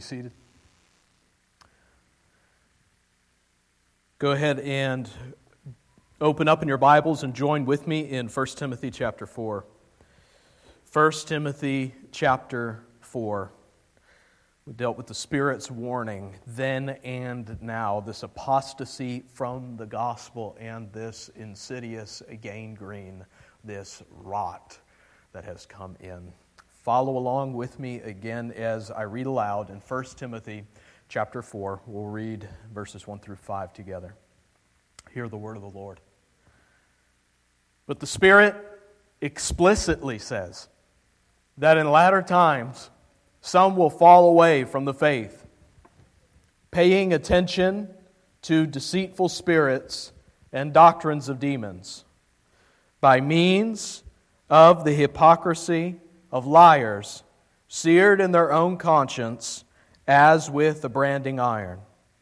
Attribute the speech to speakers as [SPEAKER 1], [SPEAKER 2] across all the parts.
[SPEAKER 1] Seated. Go ahead and open up in your Bibles and join with me in 1 Timothy chapter 4. 1 Timothy chapter 4. We dealt with the Spirit's warning then and now, this apostasy from the gospel and this insidious gangrene, this rot that has come in. Follow along with me again as I read aloud in 1 Timothy chapter 4. We'll read verses 1 through 5 together. Hear the word of the Lord. But the Spirit explicitly says that in latter times some will fall away from the faith, paying attention to deceitful spirits and doctrines of demons, by means of the hypocrisy of liars, seared in their own conscience as with a branding iron.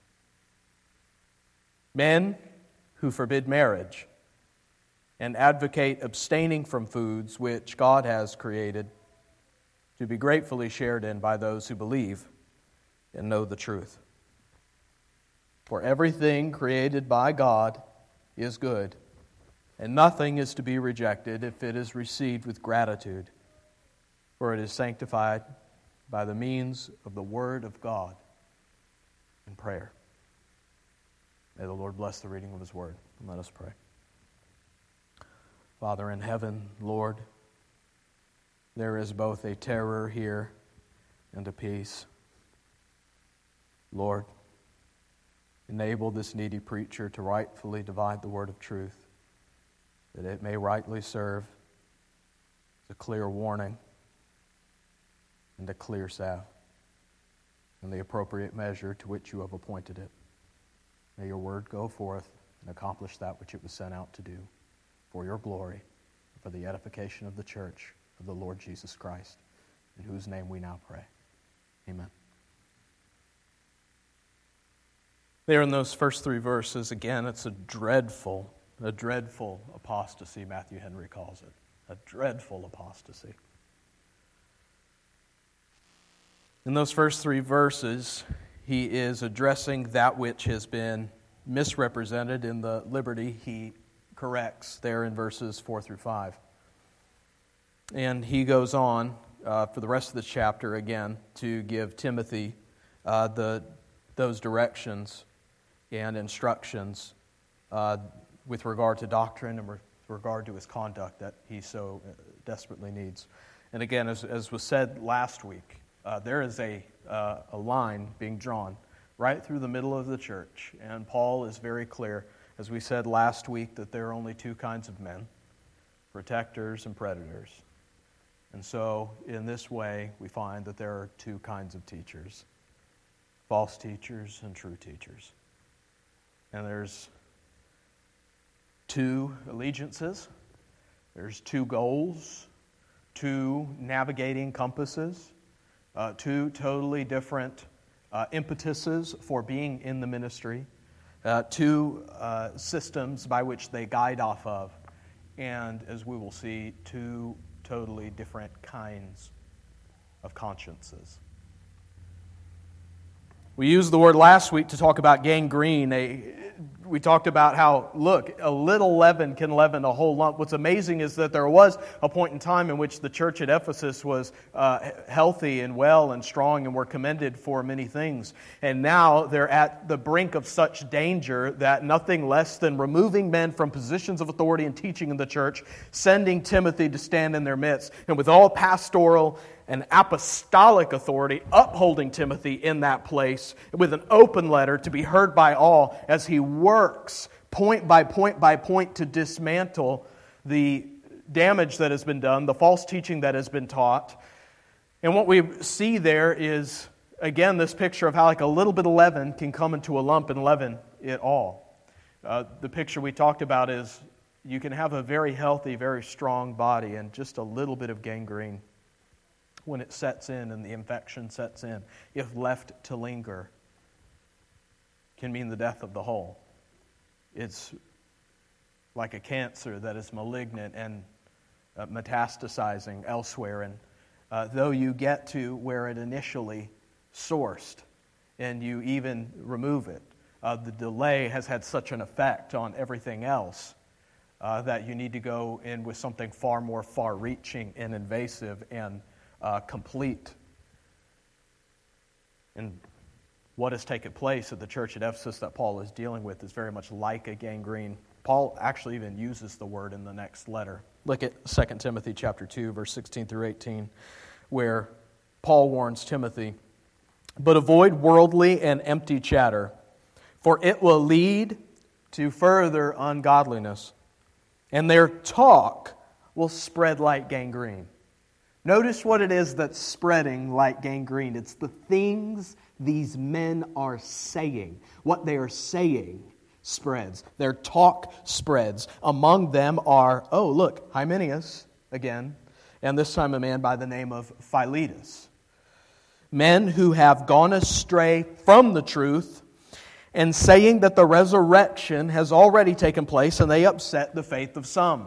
[SPEAKER 1] Men who forbid marriage and advocate abstaining from foods which God has created to be gratefully shared in by those who believe and know the truth. For everything created by God is good, and nothing is to be rejected if it is received with gratitude, for it is sanctified by the means of the Word of God and prayer. May the Lord bless the reading of His Word. And let us pray. Father in heaven, Lord, there is both a terror here and a peace. Lord, enable this needy preacher to rightfully divide the word of truth, that it may rightly serve as a clear warning and a clear salve, and the appropriate measure to which you have appointed it. May your word go forth and accomplish that which it was sent out to do, for your glory, and for the edification of the church of the Lord Jesus Christ, in whose name we now pray. Amen. There in those first three verses, again, it's a dreadful apostasy, Matthew Henry calls it. A dreadful apostasy. In those first three verses, he is addressing that which has been misrepresented in the liberty he corrects there in verses 4 through 5. And he goes on for the rest of the chapter again to give Timothy those directions and instructions with regard to doctrine and with regard to his conduct that he so desperately needs. And again, as was said last week, there is a line being drawn right through the middle of the church. And Paul is very clear, as we said last week, that there are only two kinds of men, protectors and predators. And so, in this way, we find that there are two kinds of teachers, false teachers and true teachers. And there's two allegiances, there's two goals, two navigating compasses, two totally different impetuses for being in the ministry, two systems by which they guide off of, and as we will see, two totally different kinds of consciences. We used the word last week to talk about gangrene. We talked about how, look, a little leaven can leaven a whole lump. What's amazing is that there was a point in time in which the church at Ephesus was healthy and well and strong and were commended for many things. And now they're at the brink of such danger that nothing less than removing men from positions of authority and teaching in the church, sending Timothy to stand in their midst, and with all pastoral and apostolic authority, upholding Timothy in that place with an open letter to be heard by all as he works point by point to dismantle the damage that has been done, the false teaching that has been taught. And what we see there is, again, this picture of how like a little bit of leaven can come into a lump and leaven it all. The picture we talked about is you can have a very healthy, very strong body and just a little bit of gangrene, when it sets in and the infection sets in, if left to linger, can mean the death of the whole. It's like a cancer that is malignant and metastasizing elsewhere. And though you get to where it initially sourced and you even remove it. The delay has had such an effect on everything else that you need to go in with something far more far-reaching and invasive and complete. And what has taken place at the church at Ephesus that Paul is dealing with is very much like a gangrene. Paul actually even uses the word in the next letter. Look at 2 Timothy chapter 2, verse 16 through 18, where Paul warns Timothy, "But avoid worldly and empty chatter, for it will lead to further ungodliness, and their talk will spread like gangrene." Notice what it is that's spreading like gangrene. It's the things these men are saying. What they are saying spreads. Their talk spreads. Among them are, Hymenaeus again, and this time a man by the name of Philetus. Men who have gone astray from the truth and saying that the resurrection has already taken place, and they upset the faith of some.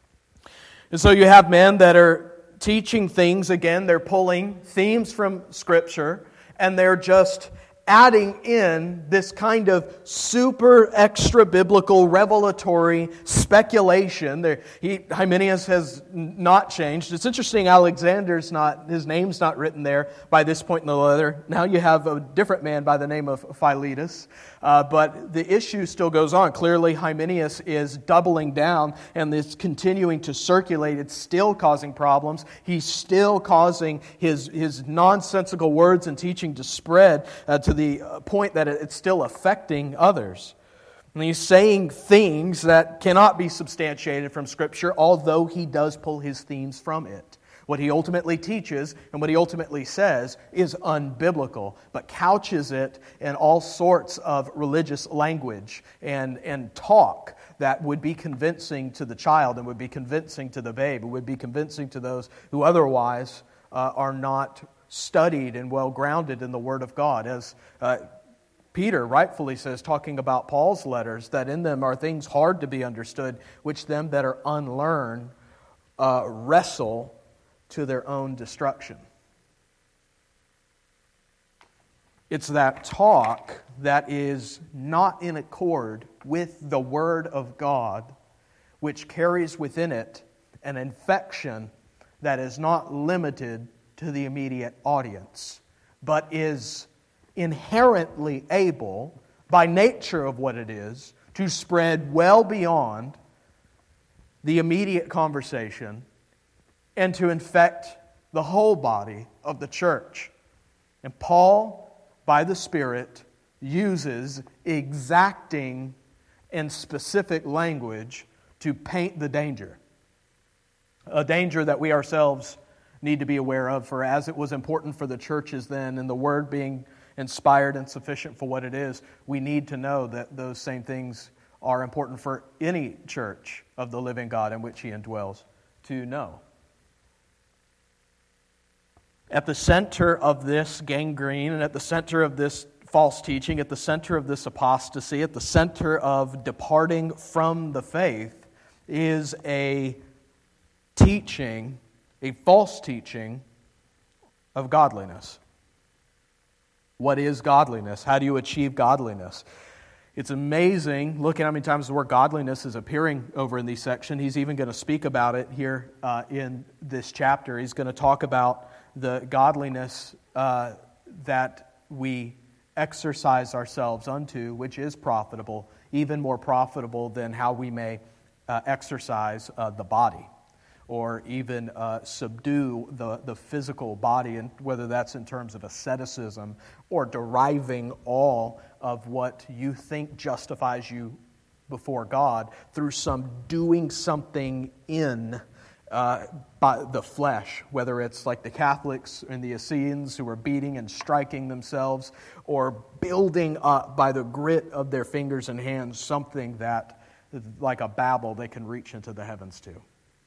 [SPEAKER 1] And so you have men that are teaching things, again, they're pulling themes from Scripture, and they're just adding in this kind of super extra biblical revelatory speculation. Hymenaeus has not changed. It's interesting, his name's not written there by this point in the letter. Now you have a different man by the name of Philetus. But the issue still goes on. Clearly, Hymenaeus is doubling down and is continuing to circulate. It's still causing problems. He's still causing his nonsensical words and teaching to spread to the point that it's still affecting others. And he's saying things that cannot be substantiated from Scripture, although he does pull his themes from it. What he ultimately teaches and what he ultimately says is unbiblical, but couches it in all sorts of religious language and talk that would be convincing to the child and would be convincing to the babe. It would be convincing to those who otherwise are not studied and well grounded in the Word of God. As Peter rightfully says, talking about Paul's letters, that in them are things hard to be understood, which them that are unlearned wrestle to their own destruction. It's that talk that is not in accord with the Word of God, which carries within it an infection that is not limited to the immediate audience, but is inherently able, by nature of what it is, to spread well beyond the immediate conversation and to infect the whole body of the church. And Paul, by the Spirit, uses exacting and specific language to paint the danger. A danger that we ourselves need to be aware of, for as it was important for the churches then, and the Word being inspired and sufficient for what it is, we need to know that those same things are important for any church of the living God in which He indwells to know. At the center of this gangrene and at the center of this false teaching, at the center of this apostasy, at the center of departing from the faith is a teaching, a false teaching of godliness. What is godliness? How do you achieve godliness? It's amazing. Look at how many times the word godliness is appearing over in these sections. He's even going to speak about it here in this chapter. He's going to talk about the godliness that we exercise ourselves unto, which is profitable, even more profitable than how we may exercise the body, or even subdue the physical body, and whether that's in terms of asceticism or deriving all of what you think justifies you before God through doing something in by the flesh, whether it's like the Catholics and the Essenes who are beating and striking themselves, or building up by the grit of their fingers and hands something that, like a Babel, they can reach into the heavens to.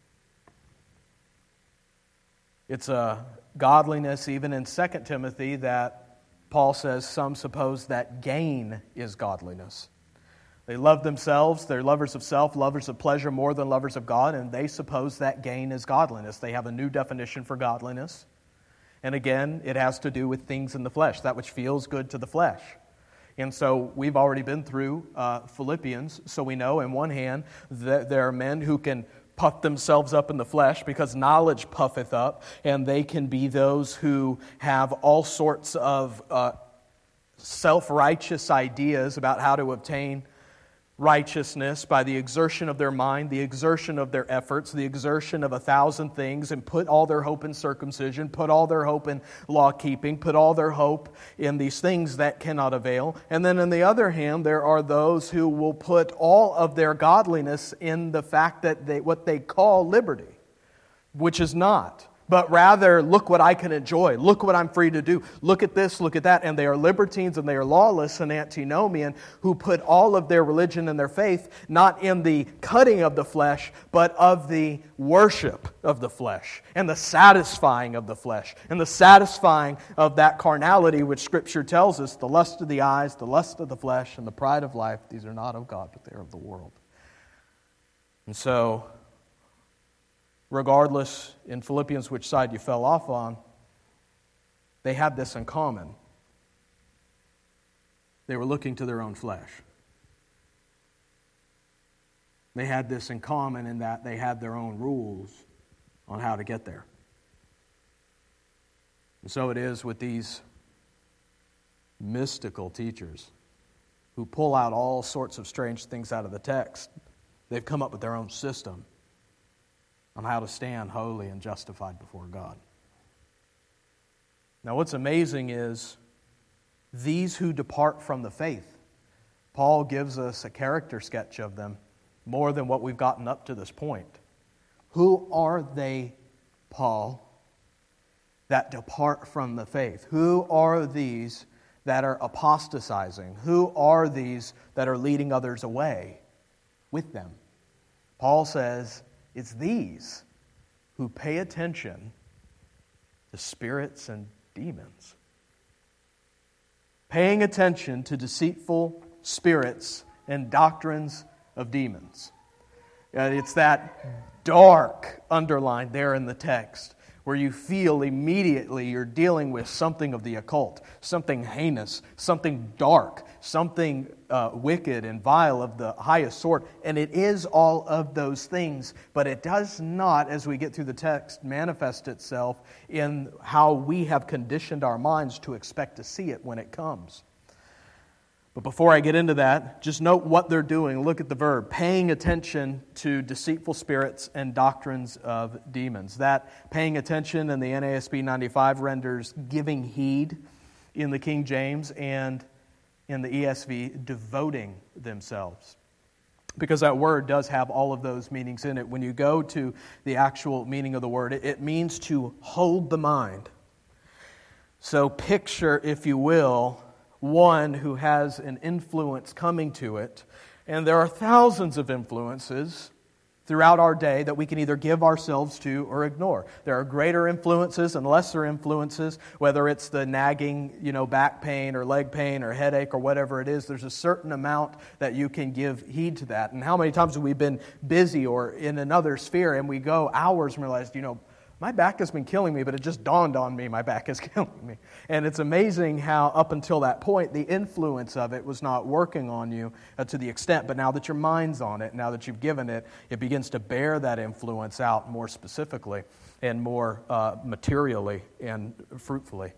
[SPEAKER 1] It's a godliness, even in 2 Timothy, that Paul says some suppose that gain is godliness. They love themselves, they're lovers of self, lovers of pleasure more than lovers of God, and they suppose that gain is godliness. They have a new definition for godliness. And again, it has to do with things in the flesh, that which feels good to the flesh. And so we've already been through Philippians, so we know in one hand that there are men who can puff themselves up in the flesh because knowledge puffeth up, and they can be those who have all sorts of self-righteous ideas about how to obtain righteousness by the exertion of their mind, the exertion of their efforts, the exertion of 1,000 things, and put all their hope in circumcision, put all their hope in law-keeping, put all their hope in these things that cannot avail. And then on the other hand, there are those who will put all of their godliness in the fact that what they call liberty, which is not. But rather, look what I can enjoy. Look what I'm free to do. Look at this, look at that. And they are libertines and they are lawless and antinomian who put all of their religion and their faith not in the cutting of the flesh, but of the worship of the flesh and the satisfying of the flesh and the satisfying of that carnality which Scripture tells us, the lust of the eyes, the lust of the flesh, and the pride of life. These are not of God, but they are of the world. And so, regardless in Philippians which side you fell off on, they had this in common. They were looking to their own flesh. They had this in common in that they had their own rules on how to get there. And so it is with these mystical teachers who pull out all sorts of strange things out of the text. They've come up with their own system on how to stand holy and justified before God. Now what's amazing is these who depart from the faith, Paul gives us a character sketch of them more than what we've gotten up to this point. Who are they, Paul, that depart from the faith? Who are these that are apostatizing? Who are these that are leading others away with them? Paul says, it's these who pay attention to spirits and demons. Paying attention to deceitful spirits and doctrines of demons. It's that dark underline there in the text where you feel immediately you're dealing with something of the occult, something heinous, something dark, something wicked and vile of the highest sort. And it is all of those things, but it does not, as we get through the text, manifest itself in how we have conditioned our minds to expect to see it when it comes. But before I get into that, just note what they're doing. Look at the verb, paying attention to deceitful spirits and doctrines of demons. That paying attention in the NASB 95 renders giving heed in the King James, and in the ESV, devoting themselves. Because that word does have all of those meanings in it. When you go to the actual meaning of the word, it means to hold the mind. So picture, if you will, one who has an influence coming to it. And there are thousands of influences throughout our day that we can either give ourselves to or ignore. There are greater influences and lesser influences, whether it's the nagging, back pain or leg pain or headache or whatever it is. There's a certain amount that you can give heed to that. And how many times have we been busy or in another sphere and we go hours and realize, my back has been killing me, but it just dawned on me my back is killing me. And it's amazing how up until that point, the influence of it was not working on you to the extent. But now that your mind's on it, now that you've given it, it begins to bear that influence out more specifically and more materially and fruitfully.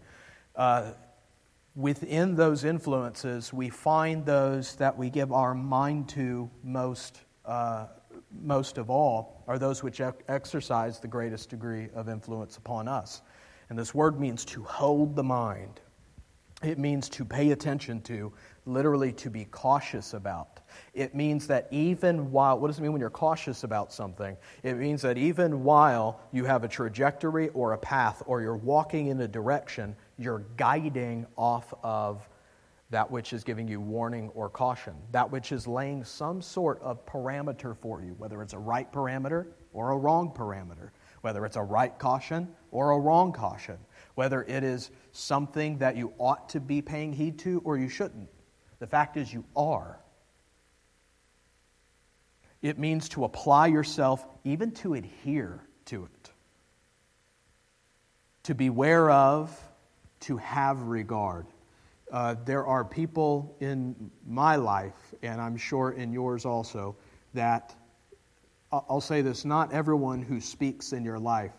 [SPEAKER 1] Within those influences, we find those that we give our mind to most of all are those which exercise the greatest degree of influence upon us. And this word means to hold the mind. It means to pay attention to, literally to be cautious about. It means that even while, what does it mean when you're cautious about something? It means that even while you have a trajectory or a path or you're walking in a direction, you're guiding off of that which is giving you warning or caution, that which is laying some sort of parameter for you, whether it's a right parameter or a wrong parameter, whether it's a right caution or a wrong caution, whether it is something that you ought to be paying heed to or you shouldn't. The fact is you are. It means to apply yourself, even to adhere to it. to beware of, to have regard. There are people in my life, and I'm sure in yours also, that, I'll say this, not everyone who speaks in your life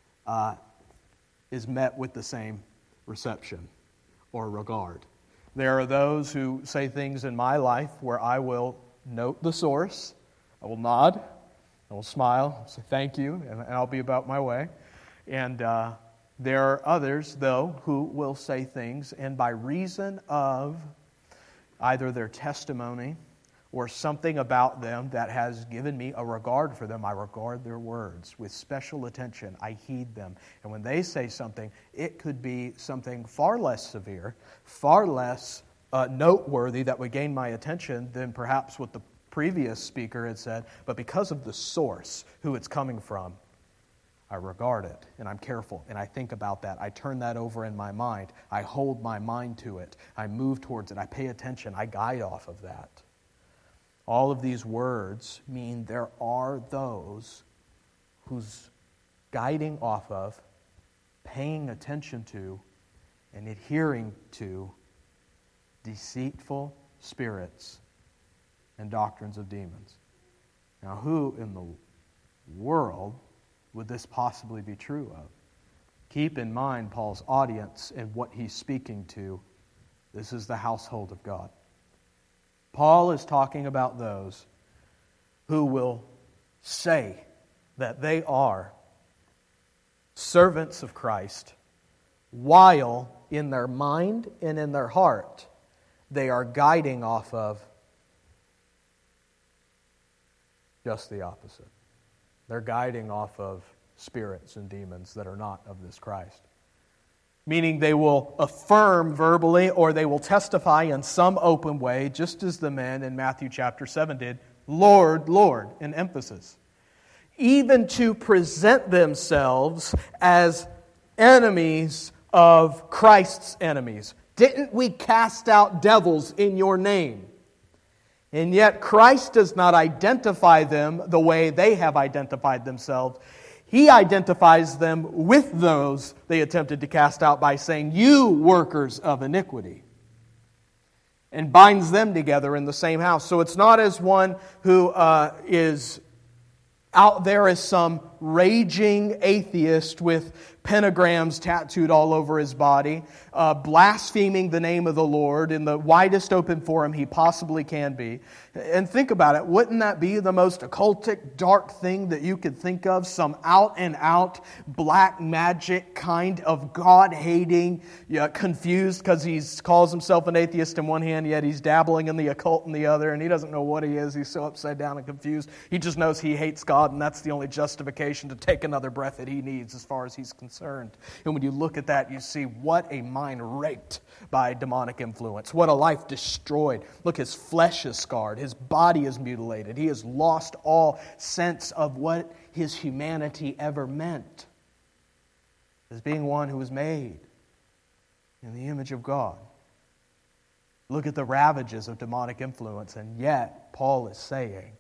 [SPEAKER 1] is met with the same reception or regard. There are those who say things in my life where I will note the source, I will nod, I will smile, say thank you, and I'll be about my way. And there are others, though, who will say things, and by reason of either their testimony or something about them that has given me a regard for them, I regard their words with special attention. I heed them. And when they say something, it could be something far less severe, far less noteworthy that would gain my attention than perhaps what the previous speaker had said. But because of the source, who it's coming from, I regard it, and I'm careful, and I think about that. I turn that over in my mind. I hold my mind to it. I move towards it. I pay attention. I guide off of that. All of these words mean there are those whose guiding off of, paying attention to, and adhering to deceitful spirits and doctrines of demons. Now, who in the world would this possibly be true of? Keep in mind Paul's audience and what he's speaking to. This is the household of God. Paul is talking about those who will say that they are servants of Christ, while in their mind and in their heart they are guiding off of just the opposite. They're guiding off of spirits and demons that are not of this Christ. Meaning they will affirm verbally or they will testify in some open way, just as the men in Matthew chapter 7 did, Lord, Lord, in emphasis. Even to present themselves as enemies of Christ's enemies. Didn't we cast out devils in your name? And yet Christ does not identify them the way they have identified themselves. He identifies them with those they attempted to cast out by saying, you workers of iniquity, and binds them together in the same house. So it's not as one who is out there as some raging atheist with pentagrams tattooed all over his body, blaspheming the name of the Lord in the widest open forum he possibly can be. And think about it, wouldn't that be the most occultic, dark thing that you could think of? Some out-and-out black magic kind of God-hating, confused because he calls himself an atheist in one hand, yet he's dabbling in the occult in the other, and he doesn't know what he is. He's so upside down and confused. He just knows he hates God, and that's the only justification to take another breath that he needs as far as he's concerned. And when you look at that, you see what a mind raped by demonic influence. What a life destroyed. Look, his flesh is scarred. His body is mutilated. He has lost all sense of what his humanity ever meant as being one who was made in the image of God. Look at the ravages of demonic influence, and yet Paul is saying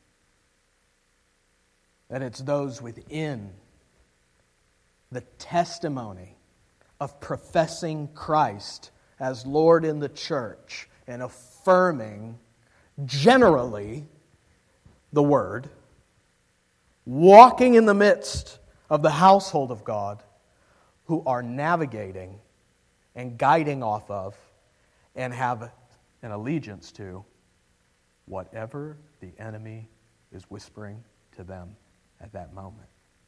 [SPEAKER 1] that it's those within the testimony of professing Christ as Lord in the church and affirming generally the Word, walking in the midst of the household of God, who are navigating and guiding off of and have an allegiance to whatever the enemy is whispering to them at that moment.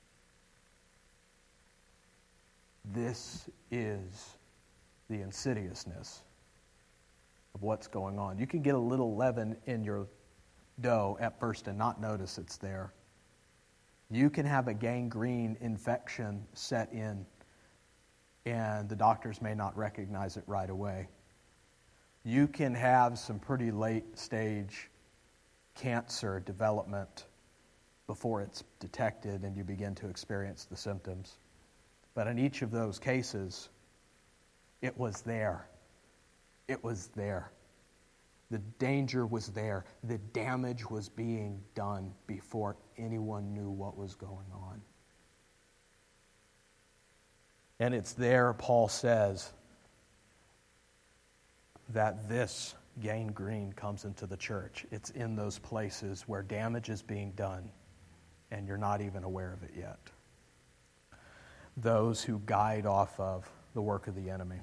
[SPEAKER 1] This is the insidiousness of what's going on. You can get a little leaven in your dough at first and not notice it's there. You can have a gangrene infection set in, and the doctors may not recognize it right away. You can have some pretty late stage cancer development before it's detected and you begin to experience the symptoms. But in each of those cases, it was there. It was there. The danger was there. The damage was being done before anyone knew what was going on. And it's there, Paul says, that this gangrene comes into the church. It's in those places where damage is being done, and you're not even aware of it yet. Those who guide off of the work of the enemy.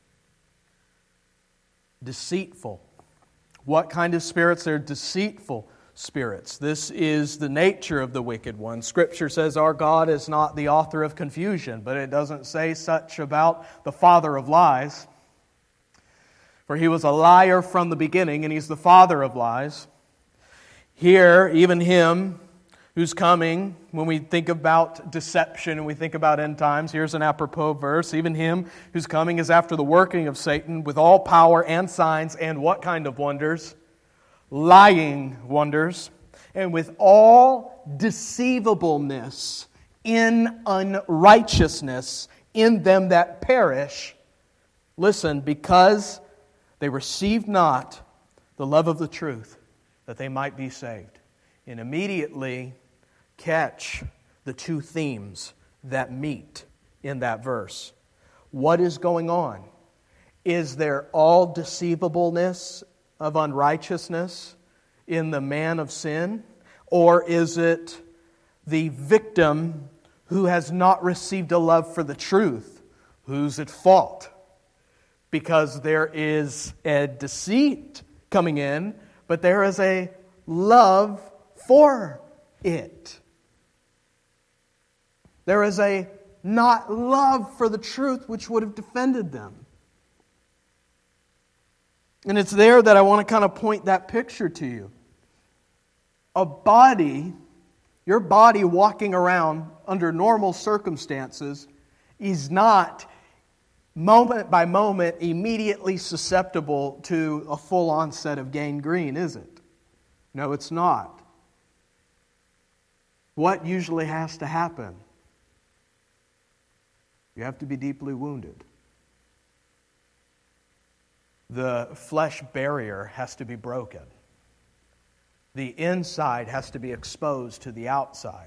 [SPEAKER 1] Deceitful. What kind of spirits? They're deceitful spirits. This is the nature of the wicked one. Scripture says our God is not the author of confusion, but it doesn't say such about the father of lies. For he was a liar from the beginning, and he's the father of lies. Here, even him who's coming, when we think about deception and we think about end times, here's an apropos verse. Even him who's coming is after the working of Satan with all power and signs and what kind of wonders? Lying wonders. And with all deceivableness in unrighteousness in them that perish. Listen, because they received not the love of the truth, that they might be saved. And immediately catch the two themes that meet in that verse. What is going on? Is there all deceivableness of unrighteousness in the man of sin? Or is it the victim who has not received a love for the truth who's at fault? Because there is a deceit coming in, but there is a love for it. There is a not love for the truth which would have defended them. And it's there that I want to kind of point that picture to you. A body, your body walking around under normal circumstances is not moment by moment immediately susceptible to a full onset of gangrene, is it? No, it's not. What usually has to happen? You have to be deeply wounded. The flesh barrier has to be broken. The inside has to be exposed to the outside.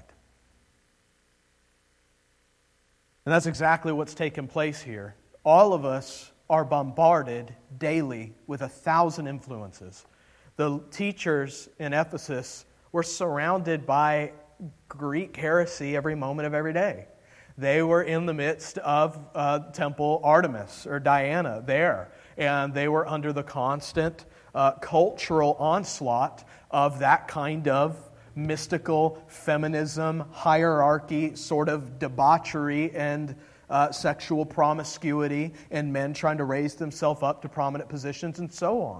[SPEAKER 1] And that's exactly what's taken place here. All of us are bombarded daily with 1,000 influences. The teachers in Ephesus were surrounded by Greek heresy every moment of every day. They were in the midst of Temple Artemis or Diana there, and they were under the constant cultural onslaught of that kind of mystical feminism, hierarchy, sort of debauchery and sexual promiscuity, and men trying to raise themselves up to prominent positions and so on.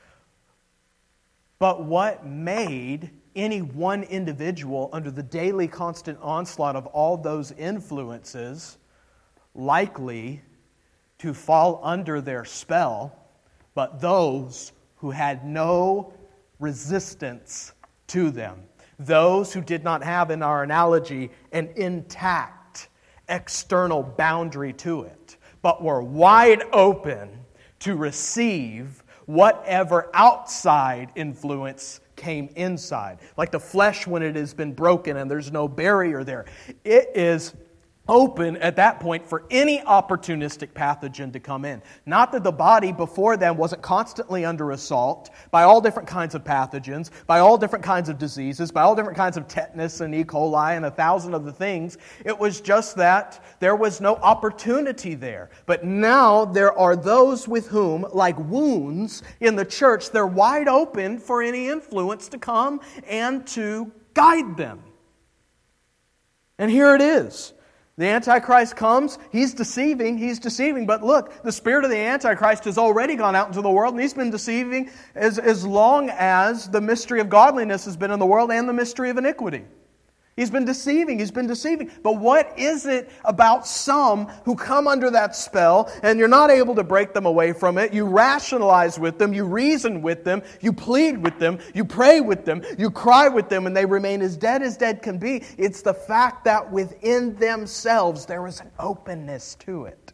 [SPEAKER 1] But what made any one individual under the daily constant onslaught of all those influences likely to fall under their spell, but those who had no resistance to them? Those who did not have, in our analogy, an intact external boundary to it, but were wide open to receive whatever outside influence came inside. Like the flesh when it has been broken and there's no barrier there. It is open at that point for any opportunistic pathogen to come in. Not that the body before then wasn't constantly under assault by all different kinds of pathogens, by all different kinds of diseases, by all different kinds of tetanus and E. coli and 1,000 other things. It was just that there was no opportunity there. But now there are those with whom, like wounds in the church, they're wide open for any influence to come and to guide them. And here it is. The Antichrist comes, he's deceiving, but look, the spirit of the Antichrist has already gone out into the world, and he's been deceiving as long as the mystery of godliness has been in the world and the mystery of iniquity. He's been deceiving. But what is it about some who come under that spell and you're not able to break them away from it? You rationalize with them, you reason with them, you plead with them, you pray with them, you cry with them, and they remain as dead can be. It's the fact that within themselves there is an openness to it.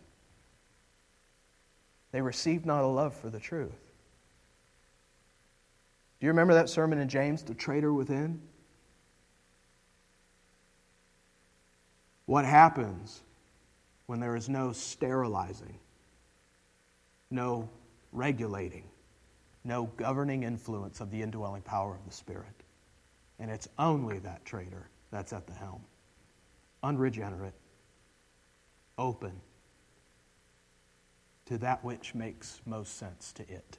[SPEAKER 1] They receive not a love for the truth. Do you remember that sermon in James, the traitor within? What happens when there is no sterilizing, no regulating, no governing influence of the indwelling power of the Spirit. And it's only that traitor that's at the helm. Unregenerate, open to that which makes most sense to it.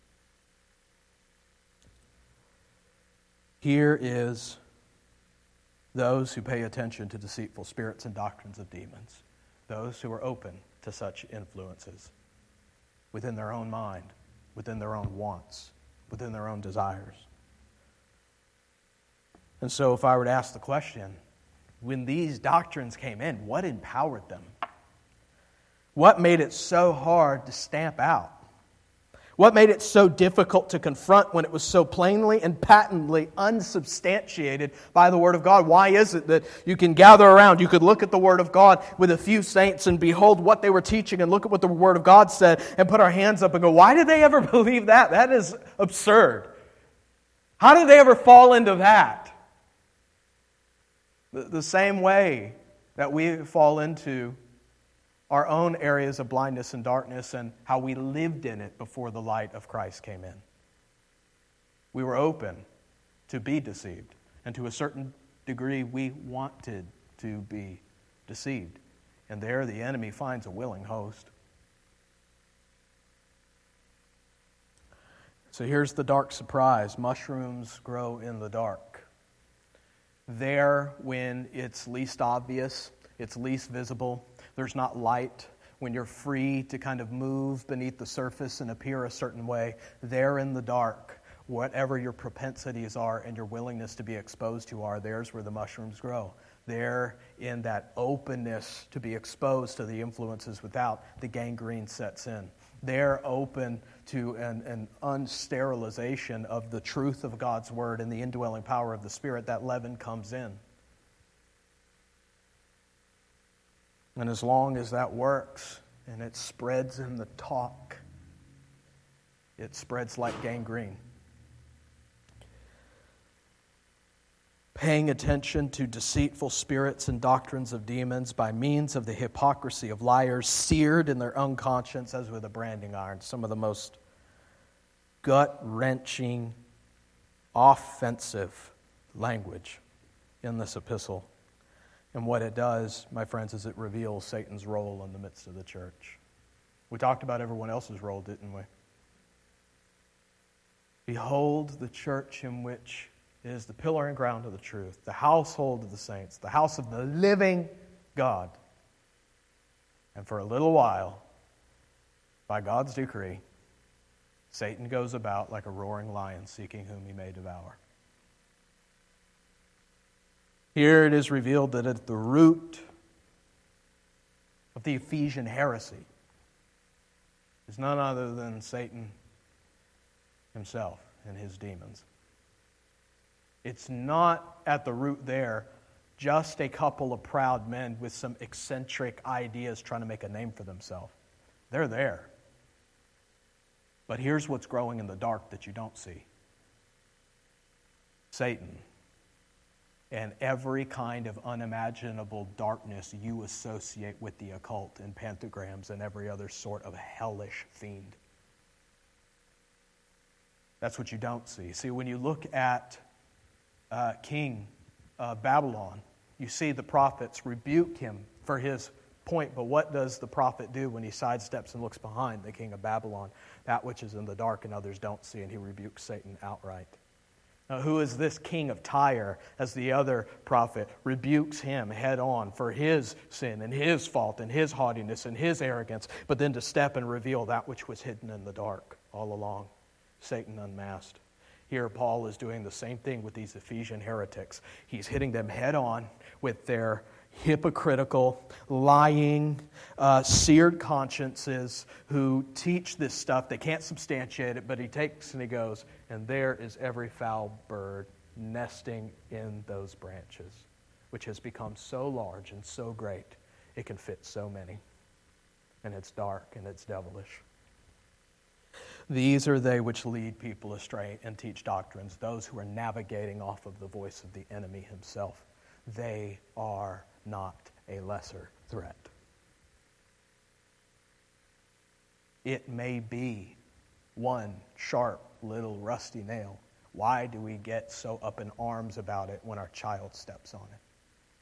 [SPEAKER 1] Here is those who pay attention to deceitful spirits and doctrines of demons, those who are open to such influences within their own mind, within their own wants, within their own desires. And so if I were to ask the question, when these doctrines came in, what empowered them? What made it so hard to stamp out? What made it so difficult to confront when it was so plainly and patently unsubstantiated by the Word of God? Why is it that you can gather around, you could look at the Word of God with a few saints and behold what they were teaching and look at what the Word of God said and put our hands up and go, why did they ever believe that? That is absurd. How did they ever fall into that? The same way that we fall into our own areas of blindness and darkness and how we lived in it before the light of Christ came in. We were open to be deceived, and to a certain degree we wanted to be deceived. And there the enemy finds a willing host. So here's the dark surprise. Mushrooms grow in the dark. There, when it's least obvious, it's least visible, there's not light, when you're free to kind of move beneath the surface and appear a certain way, there in the dark, whatever your propensities are and your willingness to be exposed to are, there's where the mushrooms grow. There, in that openness to be exposed to the influences without, the gangrene sets in. They're open to an unsterilization of the truth of God's Word and the indwelling power of the Spirit. That leaven comes in. And as long as that works and it spreads in the talk, it spreads like gangrene. Paying attention to deceitful spirits and doctrines of demons by means of the hypocrisy of liars, seared in their own conscience as with a branding iron. Some of the most gut-wrenching, offensive language in this epistle. And what it does, my friends, is it reveals Satan's role in the midst of the church. We talked about everyone else's role, didn't we? Behold the church in which is the pillar and ground of the truth, the household of the saints, the house of the living God. And for a little while, by God's decree, Satan goes about like a roaring lion seeking whom he may devour. Here it is revealed that at the root of the Ephesian heresy is none other than Satan himself and his demons. It's not at the root there just a couple of proud men with some eccentric ideas trying to make a name for themselves. They're there. But here's what's growing in the dark that you don't see. Satan and every kind of unimaginable darkness you associate with the occult and pentagrams and every other sort of hellish fiend. That's what you don't see. See, when you look at King Babylon, you see the prophets rebuke him for his point, but what does the prophet do when he sidesteps and looks behind the king of Babylon? That which is in the dark and others don't see, and he rebukes Satan outright. Now, who is this king of Tyre, as the other prophet rebukes him head on for his sin and his fault and his haughtiness and his arrogance, but then to step and reveal that which was hidden in the dark all along? Satan unmasked. Here Paul is doing the same thing with these Ephesian heretics. He's hitting them head on with their hypocritical, lying, seared consciences who teach this stuff. They can't substantiate it, but he takes and he goes, and there is every foul bird nesting in those branches, which has become so large and so great, it can fit so many. And it's dark and it's devilish. These are they which lead people astray and teach doctrines, those who are navigating off of the voice of the enemy himself. They are not a lesser threat. It may be one sharp little rusty nail. Why do we get so up in arms about it when our child steps on it?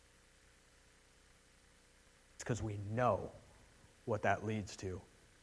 [SPEAKER 1] It's because we know what that leads to.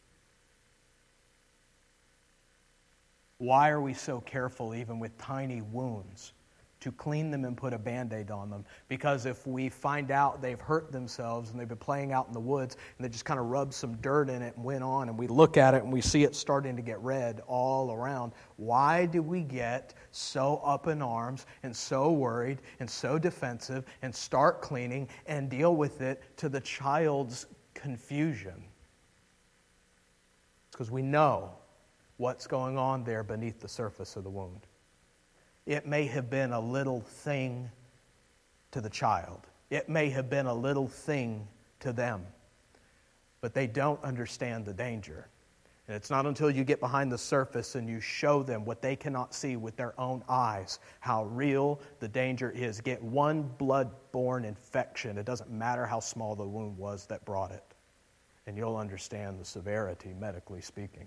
[SPEAKER 1] Why are we so careful, even with tiny wounds, to clean them and put a Band-Aid on them? Because if we find out they've hurt themselves and they've been playing out in the woods and they just kind of rubbed some dirt in it and went on, and we look at it and we see it starting to get red all around, why do we get so up in arms and so worried and so defensive and start cleaning and deal with it to the child's confusion? It's because we know what's going on there beneath the surface of the wound. It may have been a little thing to the child. It may have been a little thing to them. But they don't understand the danger. And it's not until you get behind the surface and you show them what they cannot see with their own eyes, how real the danger is. Get one blood-borne infection. It doesn't matter how small the wound was that brought it. And you'll understand the severity, medically speaking.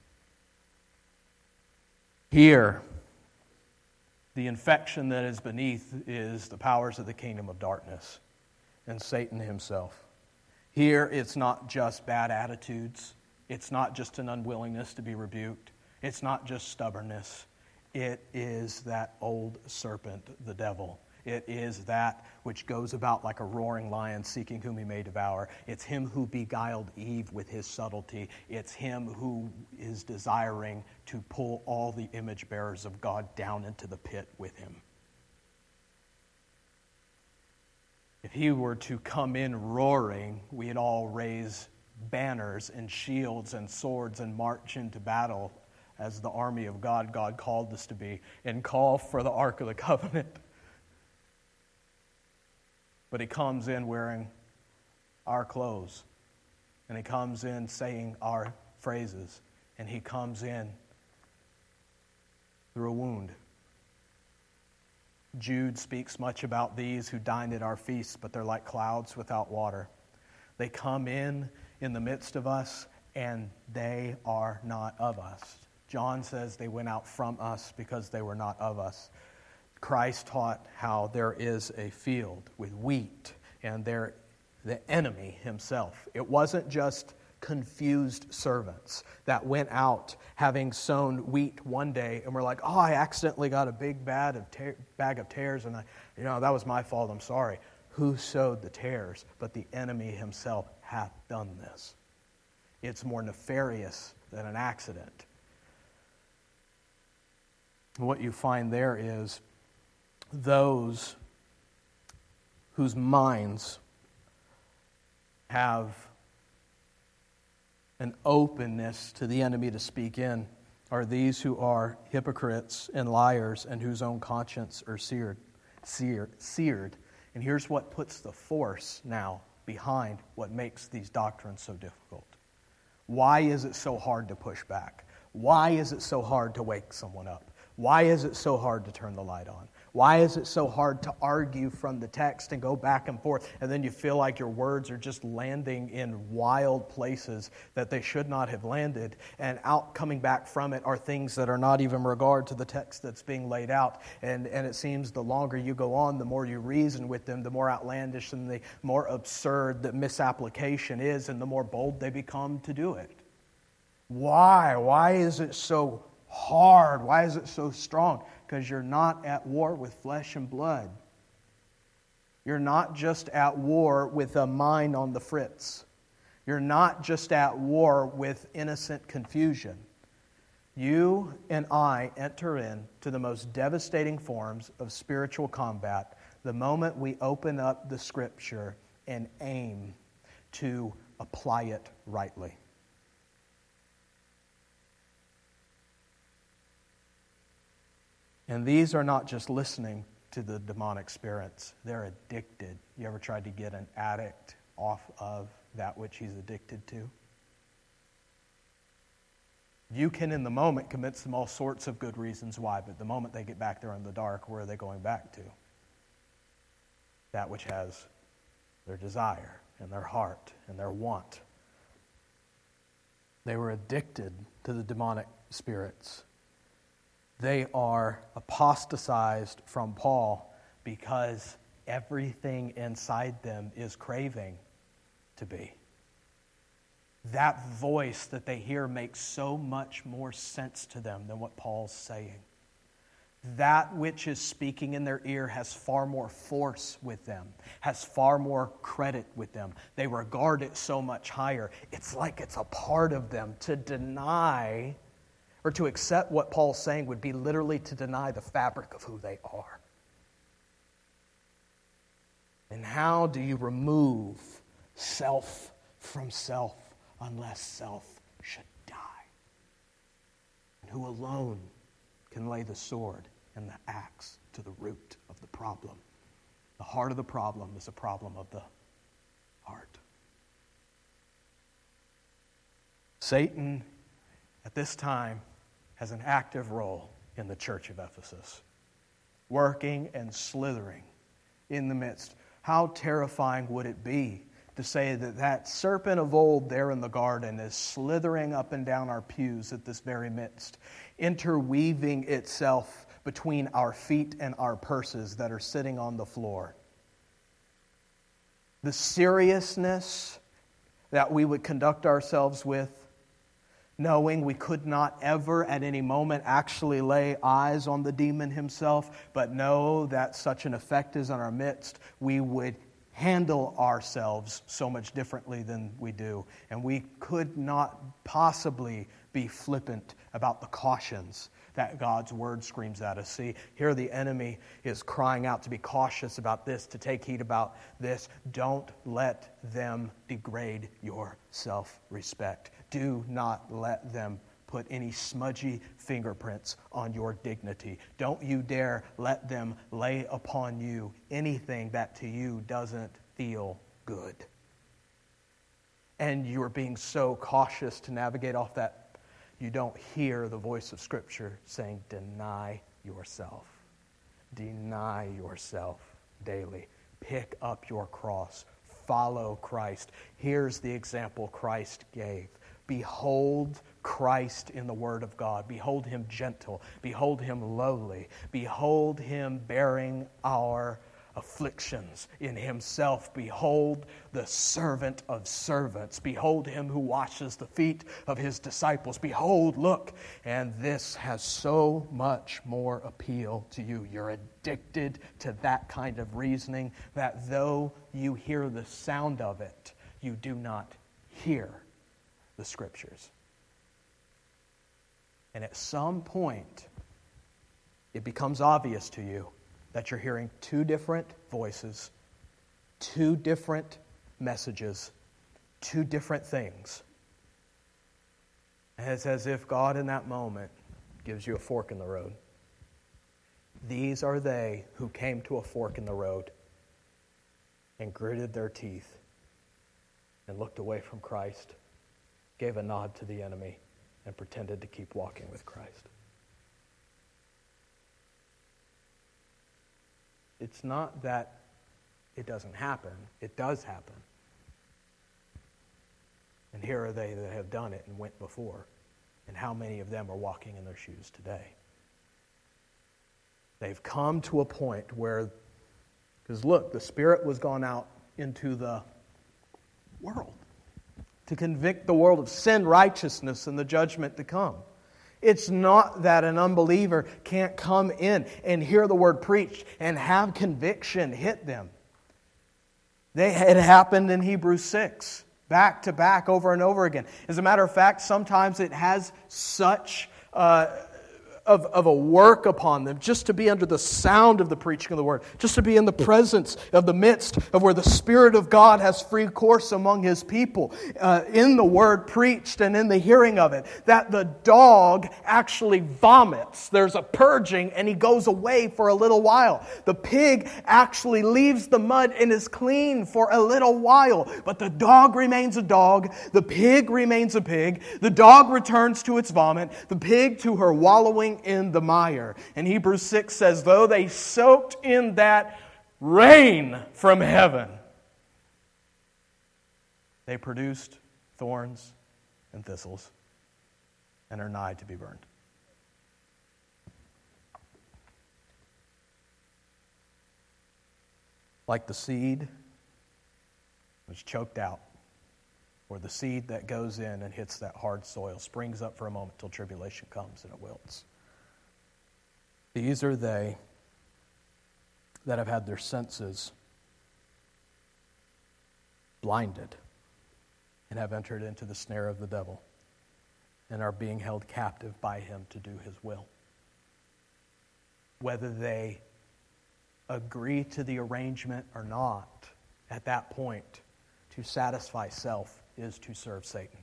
[SPEAKER 1] Here, the infection that is beneath is the powers of the kingdom of darkness and Satan himself. Here, it's not just bad attitudes. It's not just an unwillingness to be rebuked. It's not just stubbornness. It is that old serpent, the devil. It is that which goes about like a roaring lion seeking whom he may devour. It's him who beguiled Eve with his subtlety. It's him who is desiring to pull all the image bearers of God down into the pit with him. If he were to come in roaring, we'd all raise banners and shields and swords and march into battle as the army of God called us to be, and call for the Ark of the Covenant. But he comes in wearing our clothes. And he comes in saying our phrases. And he comes in through a wound. Jude speaks much about these who dine at our feasts, but they're like clouds without water. They come in the midst of us, and they are not of us. John says they went out from us because they were not of us. Christ taught how there is a field with wheat, and the enemy himself. It wasn't just confused servants that went out having sown wheat one day and were like, oh, I accidentally got a big bag of tares, and that was my fault, I'm sorry. Who sowed the tares? But the enemy himself hath done this. It's more nefarious than an accident. What you find there is those whose minds have an openness to the enemy to speak in are these who are hypocrites and liars and whose own conscience are seared. And here's what puts the force now behind what makes these doctrines so difficult. Why is it so hard to push back? Why is it so hard to wake someone up? Why is it so hard to turn the light on? Why is it so hard to argue from the text and go back and forth, and then you feel like your words are just landing in wild places that they should not have landed, and out coming back from it are things that are not even regard to the text that's being laid out, and it seems the longer you go on, the more you reason with them, the more outlandish and the more absurd the misapplication is, and the more bold they become to do it. Why? Why is it so hard? Why is it so strong? Because you're not at war with flesh and blood. You're not just at war with a mind on the fritz. You're not just at war with innocent confusion. You and I enter into the most devastating forms of spiritual combat the moment we open up the Scripture and aim to apply it rightly. And these are not just listening to the demonic spirits. They're addicted. You ever tried to get an addict off of that which he's addicted to? You can, in the moment, convince them all sorts of good reasons why, but the moment they get back there in the dark, where are they going back to? That which has their desire and their heart and their want. They were addicted to the demonic spirits. They are apostatized from Paul because everything inside them is craving to be. That voice that they hear makes so much more sense to them than what Paul's saying. That which is speaking in their ear has far more force with them, has far more credit with them. They regard it so much higher. It's like it's a part of them. To deny or to accept what Paul's saying would be literally to deny the fabric of who they are. And how do you remove self from self unless self should die? And who alone can lay the sword and the axe to the root of the problem? The heart of the problem is a problem of the heart. Satan, at this time, has an active role in the church of Ephesus, working and slithering in the midst. How terrifying would it be to say that that serpent of old there in the garden is slithering up and down our pews at this very midst, interweaving itself between our feet and our purses that are sitting on the floor. The seriousness that we would conduct ourselves with, knowing we could not ever at any moment actually lay eyes on the demon himself, but know that such an effect is in our midst, we would handle ourselves so much differently than we do. And we could not possibly be flippant about the cautions that God's word screams at us. See, here the enemy is crying out to be cautious about this, to take heed about this. Don't let them degrade your self-respect. Do not let them put any smudgy fingerprints on your dignity. Don't you dare let them lay upon you anything that to you doesn't feel good. And you're being so cautious to navigate off that you don't hear the voice of Scripture saying, deny yourself. Deny yourself daily. Pick up your cross. Follow Christ. Here's the example Christ gave. Behold Christ in the Word of God. Behold Him gentle. Behold Him lowly. Behold Him bearing our afflictions in Himself. Behold the servant of servants. Behold Him who washes the feet of His disciples. Behold, look. And this has so much more appeal to you. You're addicted to that kind of reasoning that though you hear the sound of it, you do not hear the Scriptures. And at some point, it becomes obvious to you that you're hearing two different voices, two different messages, two different things. And it's as if God in that moment gives you a fork in the road. These are they who came to a fork in the road and gritted their teeth and looked away from Christ, gave a nod to the enemy, and pretended to keep walking with Christ. It's not that it doesn't happen. It does happen. And here are they that have done it and went before. And how many of them are walking in their shoes today? They've come to a point where, because look, the Spirit was gone out into the world to convict the world of sin, righteousness, and the judgment to come. It's not that an unbeliever can't come in and hear the word preached and have conviction hit them. It happened in Hebrews 6, back to back, over and over again. As a matter of fact, sometimes it has such of a work upon them, just to be under the sound of the preaching of the word, just to be in the presence of the midst of where the Spirit of God has free course among His people, in the word preached and in the hearing of it, that the dog actually vomits. There's a purging and he goes away for a little while. The pig actually leaves the mud and is clean for a little while, but the dog remains a dog, the pig remains a pig, the dog returns to its vomit, the pig to her wallowing in the mire. And Hebrews 6 says, though they soaked in that rain from heaven, they produced thorns and thistles. and are nigh to be burned. Like the seed was choked out, or the seed that goes in and hits that hard soil, springs up for a moment till tribulation comes and it wilts. These are they that have had their senses blinded and have entered into the snare of the devil and are being held captive by him to do his will. Whether they agree to the arrangement or not, at that point, to satisfy self is to serve Satan.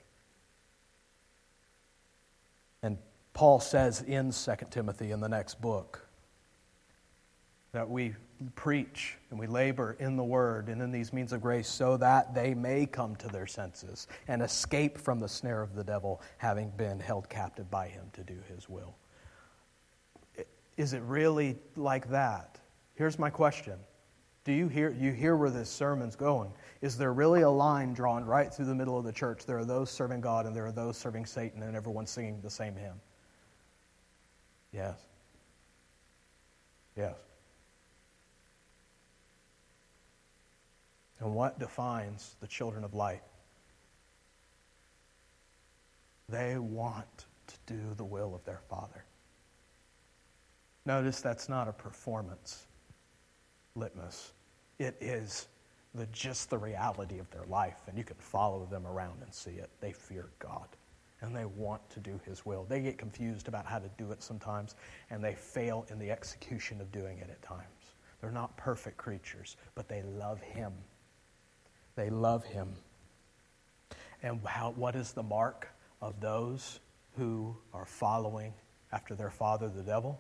[SPEAKER 1] And Paul says in 2 Timothy, in the next book, that we preach and we labor in the Word and in these means of grace so that they may come to their senses and escape from the snare of the devil, having been held captive by him to do his will. Is it really like that? Here's my question. Do you hear where this sermon's going? Is there really a line drawn right through the middle of the church? There are those serving God and there are those serving Satan, and everyone's singing the same hymn. Yes. Yes. And what defines the children of light? They want to do the will of their Father. Notice that's not a performance litmus. It is just the reality of their life, and you can follow them around and see it. They fear God, and they want to do His will. They get confused about how to do it sometimes, and they fail in the execution of doing it at times. They're not perfect creatures, but they love Him. They love Him. And what is the mark of those who are following after their father, the devil?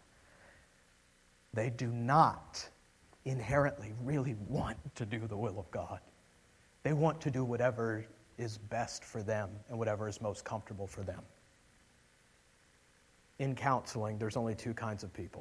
[SPEAKER 1] They do not inherently really want to do the will of God. They want to do whatever is best for them and whatever is most comfortable for them. In counseling, there's only two kinds of people.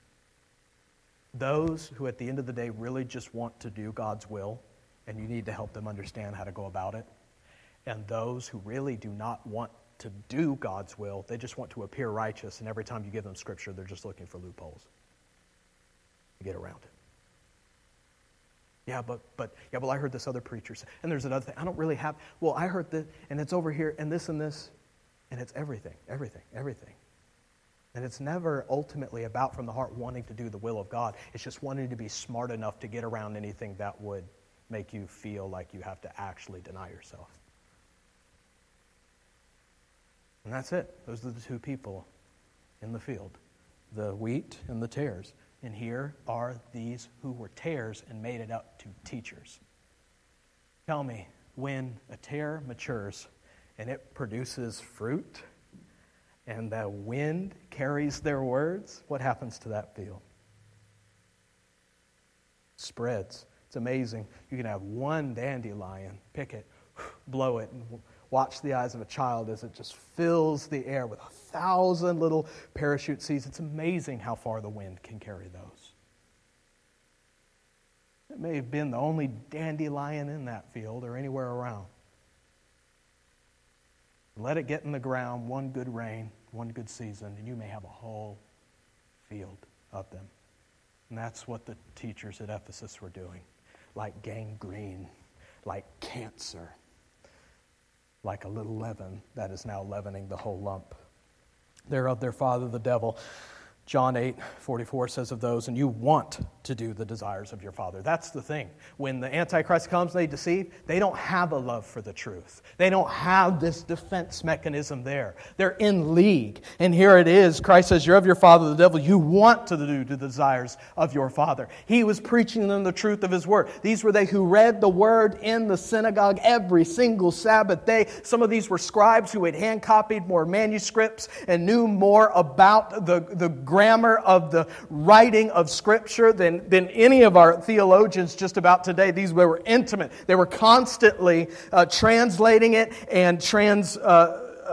[SPEAKER 1] Those who at the end of the day really just want to do God's will, and you need to help them understand how to go about it. And those who really do not want to do God's will, they just want to appear righteous, and every time you give them Scripture, they're just looking for loopholes to get around it. Yeah, but I heard this other preacher say, and there's another thing. I don't really have, well, I heard this, and it's over here, and this, and it's everything. And it's never ultimately about, from the heart, wanting to do the will of God. It's just wanting to be smart enough to get around anything that would make you feel like you have to actually deny yourself. And that's it. Those are the two people in the field, the wheat and the tares. And here are these who were tares and made it up to teachers. Tell me, when a tare matures and it produces fruit and the wind carries their words, what happens to that field? Spreads. It's amazing. You can have one dandelion, pick it, blow it, and watch the eyes of a child as it just fills the air with 1,000 little parachute seeds. It's amazing how far the wind can carry those. It may have been the only dandelion in that field or anywhere around. Let it get in the ground, one good rain, one good season, and you may have a whole field of them. And that's what the teachers at Ephesus were doing. Like gangrene, like cancer, like a little leaven that is now leavening the whole lump. They're of their father, the devil. John 8:44 says of those, and you want to do the desires of your father. That's the thing. When the Antichrist comes and they deceive, they don't have a love for the truth. They don't have this defense mechanism there. They're in league. And here it is. Christ says, you're of your father, the devil. You want to do the desires of your father. He was preaching them the truth of His word. These were they who read the word in the synagogue every single Sabbath day. Some of these were scribes who had hand-copied more manuscripts and knew more about the grammar of the writing of Scripture than any of our theologians just about today. These were intimate. They were constantly translating it and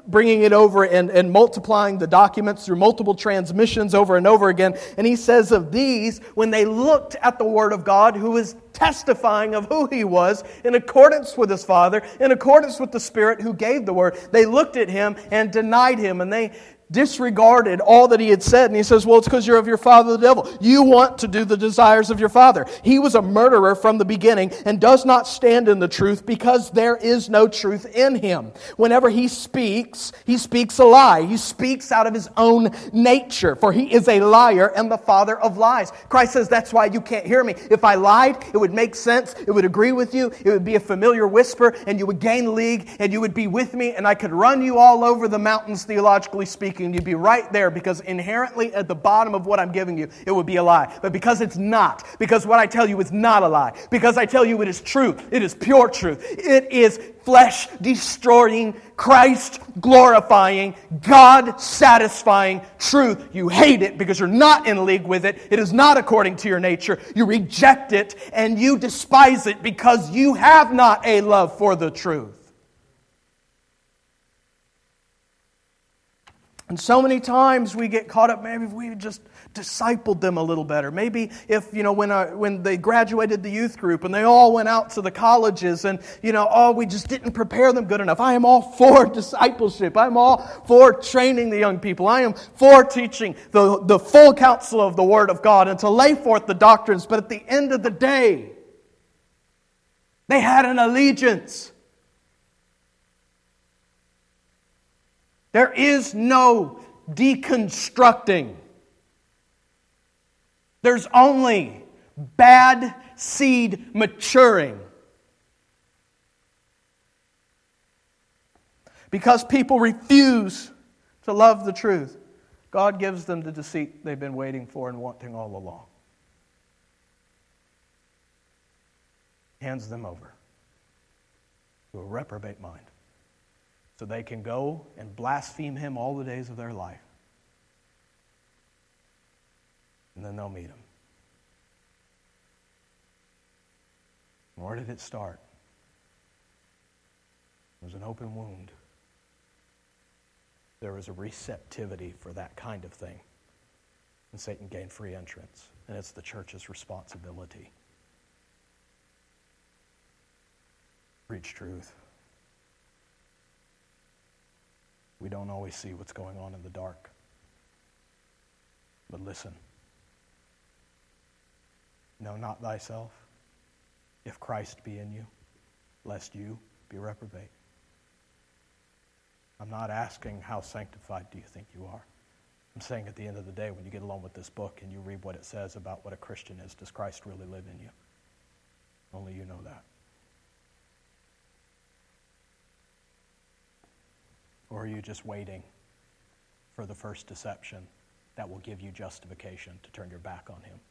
[SPEAKER 1] bringing it over and multiplying the documents through multiple transmissions over and over again. And he says of these, when they looked at the Word of God, who is testifying of who He was in accordance with His Father, in accordance with the Spirit who gave the Word, they looked at Him and denied Him, and they disregarded all that He had said. And He says, well, it's because you're of your father the devil. You want to do the desires of your father. He was a murderer from the beginning and does not stand in the truth because there is no truth in him. Whenever he speaks a lie. He speaks out of his own nature, for he is a liar and the father of lies. Christ says, that's why you can't hear me. If I lied, it would make sense. It would agree with you. It would be a familiar whisper, and you would gain league, and you would be with me, and I could run you all over the mountains, theologically speaking. And you'd be right there, because inherently at the bottom of what I'm giving you, it would be a lie. But because it's not, because what I tell you is not a lie, because I tell you it is truth, it is pure truth, it is flesh-destroying, Christ-glorifying, God-satisfying truth. You hate it because you're not in league with it. It is not according to your nature. You reject it and you despise it because you have not a love for the truth. And so many times we get caught up, maybe if we just discipled them a little better. Maybe if, when they graduated the youth group and they all went out to the colleges and, we just didn't prepare them good enough. I am all for discipleship. I'm all for training the young people. I am for teaching the full counsel of the Word of God and to lay forth the doctrines. But at the end of the day, they had an allegiance. There is no deconstructing. There's only bad seed maturing. Because people refuse to love the truth, God gives them the deceit they've been waiting for and wanting all along. Hands them over to a reprobate mind, so they can go and blaspheme Him all the days of their life. And then they'll meet Him. Where did it start? It was an open wound. There was a receptivity for that kind of thing. And Satan gained free entrance. And it's the church's responsibility. Preach truth. We don't always see what's going on in the dark. But listen. Know not thyself, if Christ be in you, lest you be reprobate. I'm not asking how sanctified do you think you are. I'm saying at the end of the day, when you get along with this book and you read what it says about what a Christian is, does Christ really live in you? Only you know that. Or are you just waiting for the first deception that will give you justification to turn your back on Him?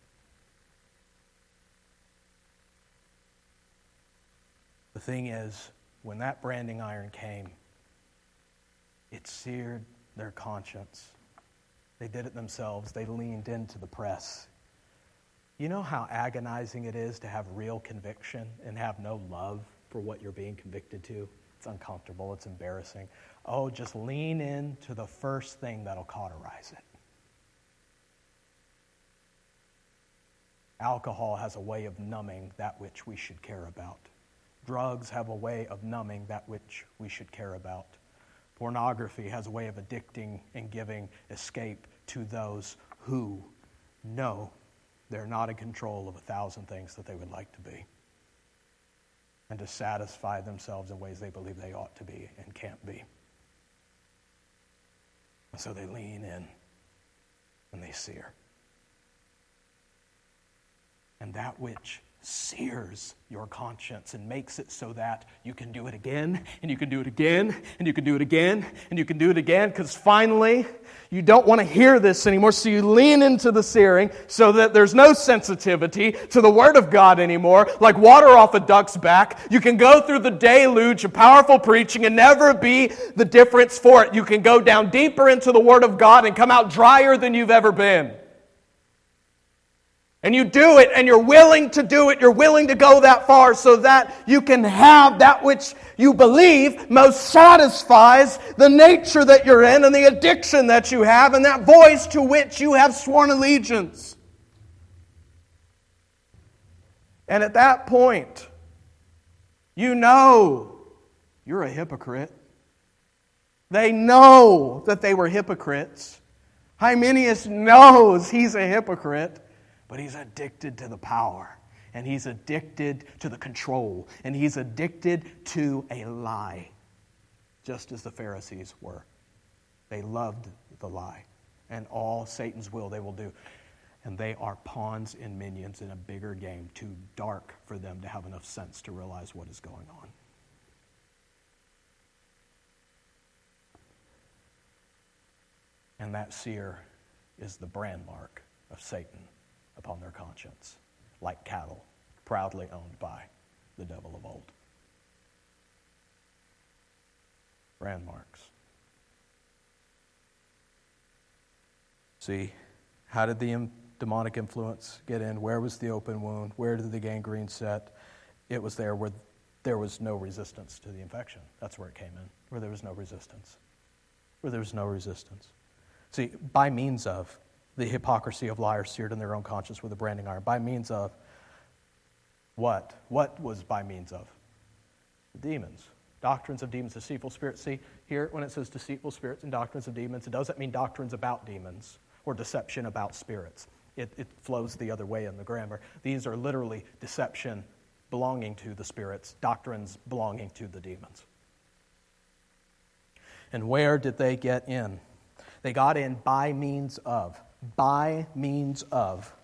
[SPEAKER 1] The thing is, when that branding iron came, it seared their conscience. They did it themselves. They leaned into the press. You know how agonizing it is to have real conviction and have no love for what you're being convicted to? It's uncomfortable. It's embarrassing. Oh, just lean into the first thing that'll cauterize it. Alcohol has a way of numbing that which we should care about. Drugs have a way of numbing that which we should care about. Pornography has a way of addicting and giving escape to those who know they're not in control of 1,000 things that they would like to be, and to satisfy themselves in ways they believe they ought to be and can't be. And so they lean in and they sear. And that which sears your conscience and makes it so that you can do it again, and you can do it again, and you can do it again, and you can do it again, because finally you don't want to hear this anymore, so you lean into the searing so that there's no sensitivity to the Word of God anymore. Like water off a duck's back, you can go through the deluge of powerful preaching and never be the difference for it. You can go down deeper into the Word of God and come out drier than you've ever been. And you do it, and you're willing to do it. You're willing to go that far so that you can have that which you believe most satisfies the nature that you're in and the addiction that you have and that voice to which you have sworn allegiance. And at that point, you know you're a hypocrite. They know that they were hypocrites. Hymenaeus knows he's a hypocrite. But he's addicted to the power, and he's addicted to the control, and he's addicted to a lie, just as the Pharisees were. They loved the lie, and all Satan's will they will do. And they are pawns and minions in a bigger game, too dark for them to have enough sense to realize what is going on. And that seer is the brand mark of Satan upon their conscience, like cattle proudly owned by the devil of old. Brand marks. See, how did the demonic influence get in? Where was the open wound? Where did the gangrene set? It was there where there was no resistance to the infection. That's where it came in, where there was no resistance. Where there was no resistance. See, by means of the hypocrisy of liars seared in their own conscience with a branding iron. By means of what? What was by means of? The demons. Doctrines of demons, deceitful spirits. See, here when it says deceitful spirits and doctrines of demons, it doesn't mean doctrines about demons or deception about spirits. It flows the other way in the grammar. These are literally deception belonging to the spirits, doctrines belonging to the demons. And where did they get in? They got in by means of. By means of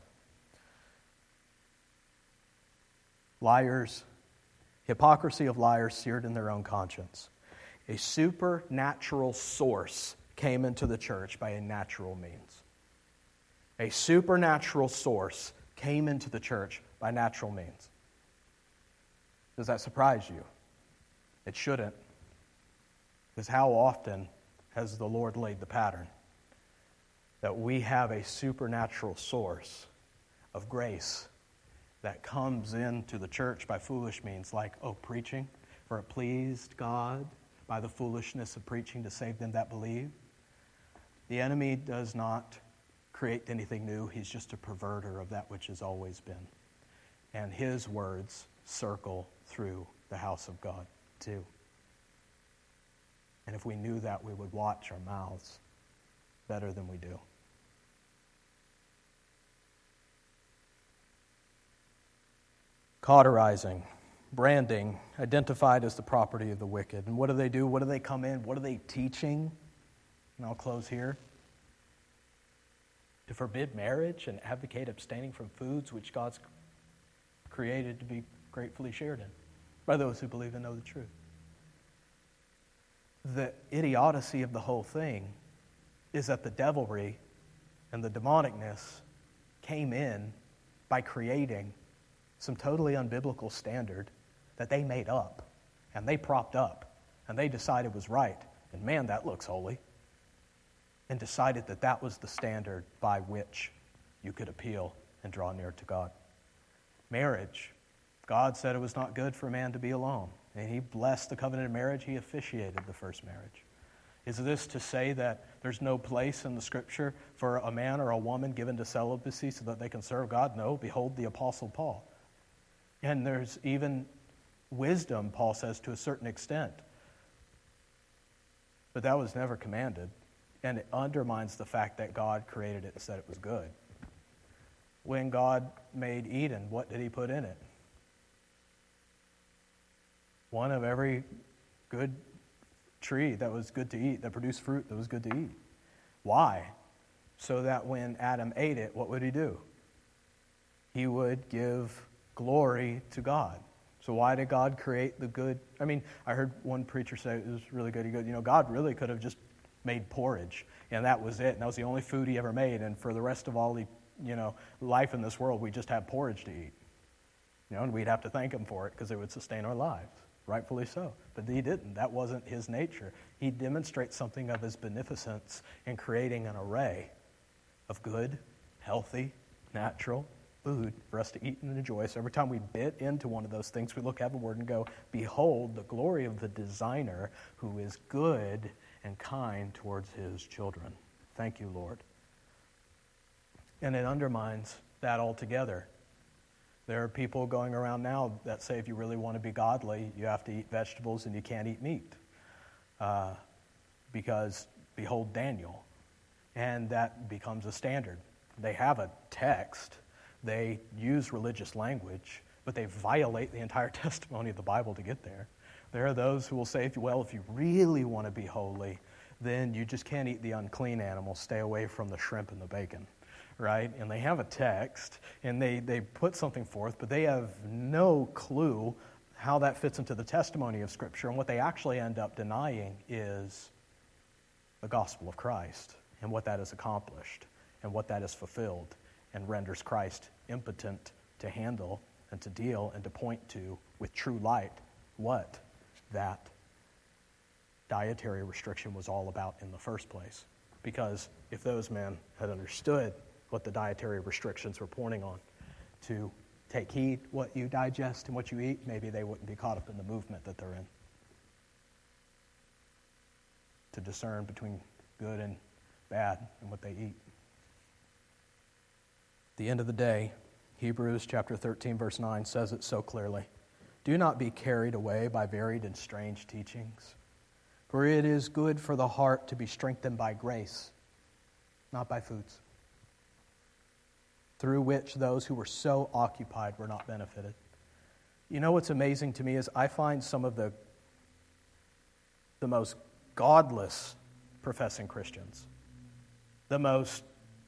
[SPEAKER 1] liars, hypocrisy of liars seared in their own conscience. A supernatural source came into the church by a natural means. A supernatural source came into the church by natural means. Does that surprise you? It shouldn't. Because how often has the Lord laid the pattern? That we have a supernatural source of grace that comes into the church by foolish means, like, preaching, for it pleased God by the foolishness of preaching to save them that believe. The enemy does not create anything new. He's just a perverter of that which has always been. And his words circle through the house of God, too. And if we knew that, we would watch our mouths better than we do. Cauterizing, branding, identified as the property of the wicked. And what do they do? What do they come in? What are they teaching? And I'll close here. To forbid marriage and advocate abstaining from foods which God's created to be gratefully shared in by those who believe and know the truth. The idiocy of the whole thing is that the devilry and the demonicness came in by creating some totally unbiblical standard that they made up and they propped up and they decided was right. And man, that looks holy. And decided that that was the standard by which you could appeal and draw near to God. Marriage. God said it was not good for a man to be alone. And he blessed the covenant of marriage. He officiated the first marriage. Is this to say that there's no place in the Scripture for a man or a woman given to celibacy so that they can serve God? No. Behold the Apostle Paul. And there's even wisdom, Paul says, to a certain extent. But that was never commanded. And it undermines the fact that God created it and said it was good. When God made Eden, what did he put in it? One of every good tree that was good to eat, that produced fruit that was good to eat. Why? So that when Adam ate it, what would he do? He would give glory to God. So why did God create the good? I mean, I heard one preacher say, it was really good. He goes, God really could have just made porridge, and that was it. And that was the only food he ever made. And for the rest of all life in this world, we just have porridge to eat. And we'd have to thank him for it because it would sustain our lives. Rightfully so. But he didn't. That wasn't his nature. He demonstrates something of his beneficence in creating an array of good, healthy, natural, food for us to eat and enjoy. So every time we bit into one of those things, we look heavenward and go, behold, the glory of the designer who is good and kind towards his children. Thank you, Lord. And it undermines that altogether. There are people going around now that say if you really want to be godly, you have to eat vegetables and you can't eat meat. Because, behold, Daniel. And that becomes a standard. They have a text. They use religious language, but they violate the entire testimony of the Bible to get there. There are those who will say, well, if you really want to be holy, then you just can't eat the unclean animals. Stay away from the shrimp and the bacon. Right? And they have a text, and they put something forth, but they have no clue how that fits into the testimony of Scripture. And what they actually end up denying is the gospel of Christ and what that has accomplished and what that has fulfilled and renders Christ impotent to handle and to deal and to point to with true light what that dietary restriction was all about in the first place. Because if those men had understood what the dietary restrictions were pointing on, to take heed what you digest and what you eat, maybe they wouldn't be caught up in the movement that they're in. To discern between good and bad and what they eat. At the end of the day, Hebrews chapter 13, verse 9 says it so clearly. Do not be carried away by varied and strange teachings, for it is good for the heart to be strengthened by grace, not by foods, through which those who were so occupied were not benefited. You know what's amazing to me is I find some of the most godless professing Christians, the most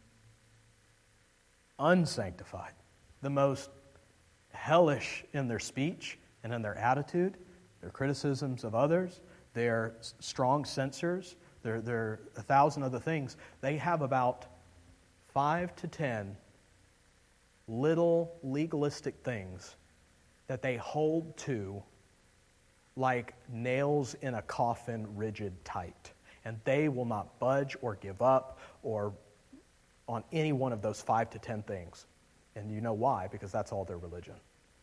[SPEAKER 1] unsanctified, the most hellish in their speech and in their attitude, their criticisms of others, their strong censors, their 1,000 other things. They have about 5 to 10 little legalistic things that they hold to like nails in a coffin, rigid tight. And they will not budge or give up or on any one of those 5 to 10 things. And you know why? Because that's all their religion.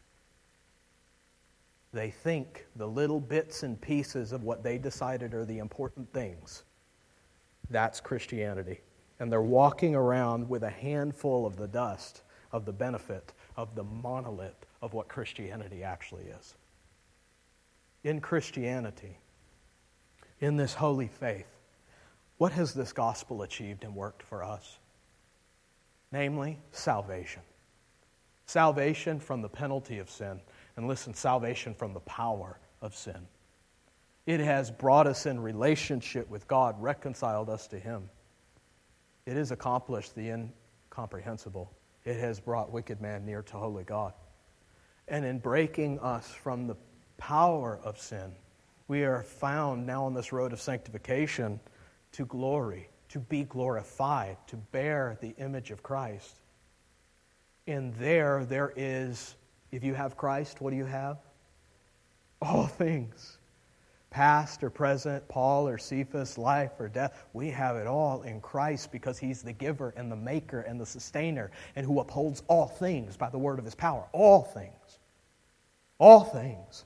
[SPEAKER 1] They think the little bits and pieces of what they decided are the important things. That's Christianity. And they're walking around with a handful of the dust of the benefit of the monolith of what Christianity actually is. In Christianity, in this holy faith, what has this gospel achieved and worked for us? Namely, salvation. Salvation from the penalty of sin. And listen, salvation from the power of sin. It has brought us in relationship with God, reconciled us to Him. It has accomplished the incomprehensible. It has brought wicked man near to holy God. And in breaking us from the power of sin, we are found now on this road of sanctification to glory, to be glorified, to bear the image of Christ. And there is, if you have Christ, what do you have? All things. Past or present, Paul or Cephas, life or death, we have it all in Christ because He's the giver and the maker and the sustainer and who upholds all things by the word of His power. All things. All things.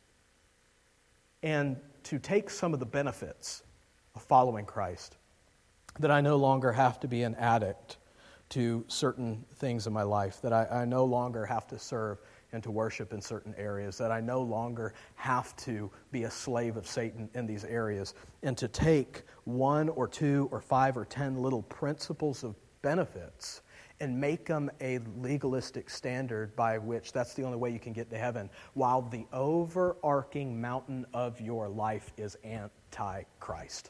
[SPEAKER 1] And to take some of the benefits of following Christ, that I no longer have to be an addict to certain things in my life, that I no longer have to serve and to worship in certain areas, that I no longer have to be a slave of Satan in these areas, and to take 1 or 2 or 5 or 10 little principles of benefits and make them a legalistic standard by which that's the only way you can get to heaven, while the overarching mountain of your life is anti-Christ.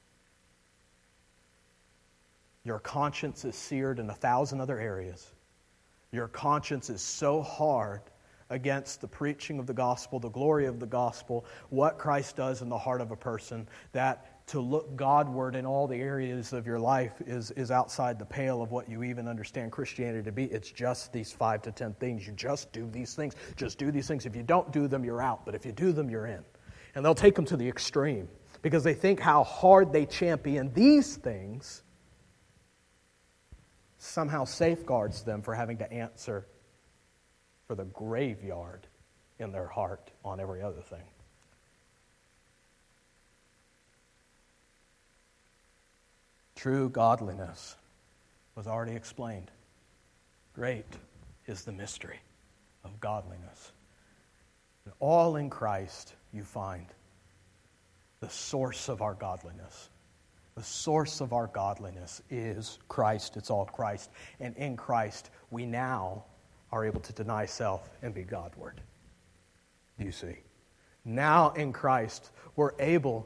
[SPEAKER 1] Your conscience is seared in 1,000 other areas. Your conscience is so hard against the preaching of the gospel, the glory of the gospel, what Christ does in the heart of a person, that to look Godward in all the areas of your life is outside the pale of what you even understand Christianity to be. It's just these 5 to 10 things. You just do these things. Just do these things. If you don't do them, you're out. But if you do them, you're in. And they'll take them to the extreme because they think how hard they champion these things somehow safeguards them for having to answer for the graveyard in their heart on every other thing. True godliness was already explained. Great is the mystery of godliness. And all in Christ you find the source of our godliness. The source of our godliness is Christ. It's all Christ. And in Christ, we now are able to deny self and be Godward. Do you see? Now in Christ, we're able.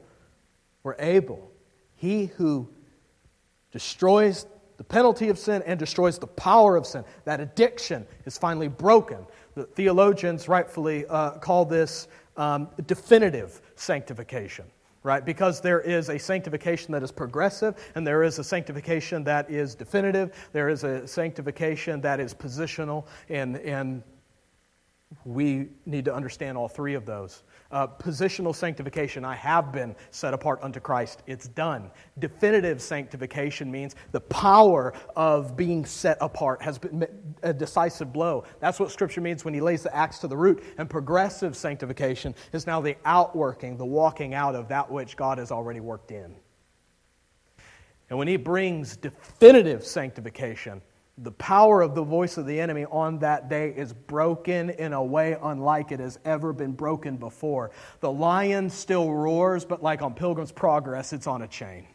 [SPEAKER 1] He who destroys the penalty of sin and destroys the power of sin, that addiction is finally broken. The theologians rightfully call this definitive sanctification. Right? Because there is a sanctification that is progressive, and there is a sanctification that is definitive. There is a sanctification that is positional, and we need to understand all three of those. Positional sanctification, I have been set apart unto Christ. It's done. Definitive sanctification means the power of being set apart has been a decisive blow. That's what Scripture means when he lays the axe to the root. And progressive sanctification is now the outworking, the walking out of that which God has already worked in. And when he brings definitive sanctification, the power of the voice of the enemy on that day is broken in a way unlike it has ever been broken before. The lion still roars, but like on Pilgrim's Progress, it's on a chain.